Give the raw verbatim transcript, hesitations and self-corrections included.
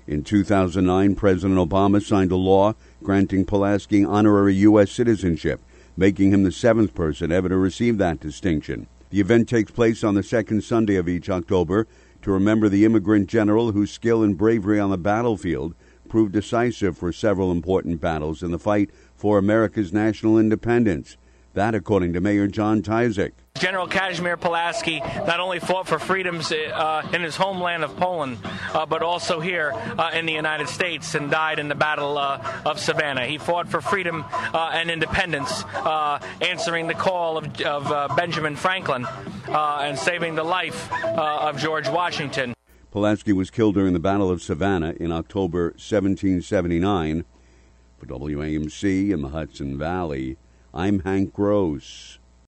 In two thousand nine, President Obama signed a law granting Pulaski honorary U S citizenship, making him the seventh person ever to receive that distinction. The event takes place on the second Sunday of each October to remember the immigrant general whose skill and bravery on the battlefield proved decisive for several important battles in the fight for America's national independence. That, according to Mayor John Tyzik. General Kazimierz Pulaski not only fought for freedoms uh, in his homeland of Poland, uh, but also here uh, in the United States, and died in the Battle uh, of Savannah. He fought for freedom uh, and independence, uh, answering the call of, of uh, Benjamin Franklin uh, and saving the life uh, of George Washington. Pulaski was killed during the Battle of Savannah in October seventeen seventy-nine. For W A M C in the Hudson Valley, I'm Hank Gross.